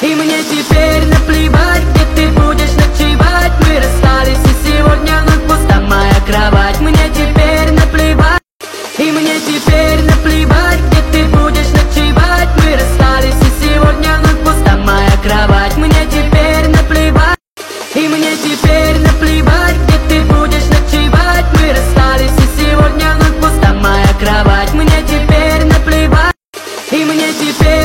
И мне теперь наплевать, где ты будешь ночевать. Мы расстались, и сегодня вновь пуста моя кровать. Мне теперь наплевать. И мне теперь наплевать, где ты будешь ночевать. Мы расстались, и сегодня вновь пуста моя кровать. Мне теперь наплевать. И мне теперь наплевать, где ты будешь ночевать. Мы расстались, и сегодня вновь пуста моя кровать. Мне теперь наплевать. И мне теперь